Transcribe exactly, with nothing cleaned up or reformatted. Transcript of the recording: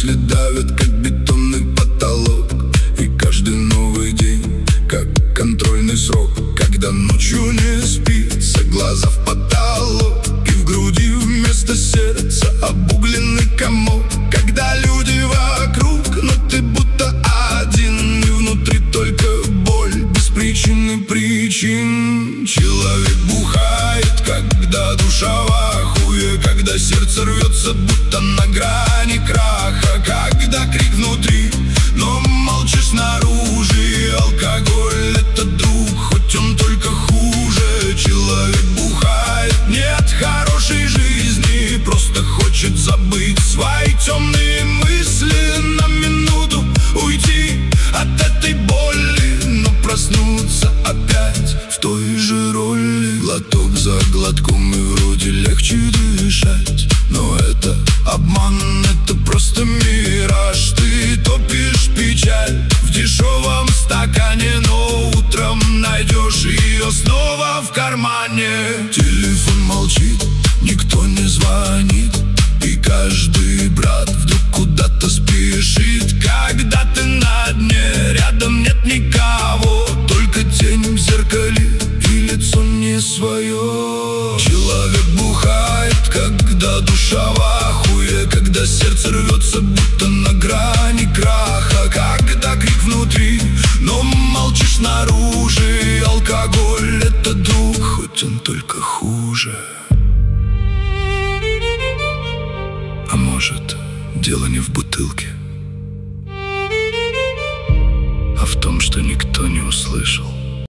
мысли давят, как бетонный потолок. И каждый новый день, как контрольный срок, когда ночью не спится, глаза в потолок, и в груди вместо сердца обугленный комок. Когда люди вокруг, но ты будто один, и внутри только боль без причины причин. Человек бухает, когда душа в ахуе, когда сердце рвется, будто на грани краха, когда крик внутри, но молчишь снаружи. И алкоголь — это друг, хоть он только хуже. Человек бухает, нет хорошей жизни, просто хочет забыть свои темные мысли, на минуту уйти от этой боли, но проснуться опять в той же роли. Глоток за глотком, и вроде легче дышать, но это обман, это просто мираж. Ты топишь печаль в дешевом стакане, но утром найдешь ее снова в кармане. Телефон молчит, никто не звонит, и каждый брат вдруг куда-то спешит. Когда ты на дне, рядом нет никого, только тень в зеркале и лицо не свое. Человек бухает, когда душа в ахуе, когда сердце рвется, будто на грани краха, когда крик внутри, но молчишь снаружи. Алкоголь — это друг, хоть он только хуже. А может, дело не в бутылке, а в том, что никто не услышал.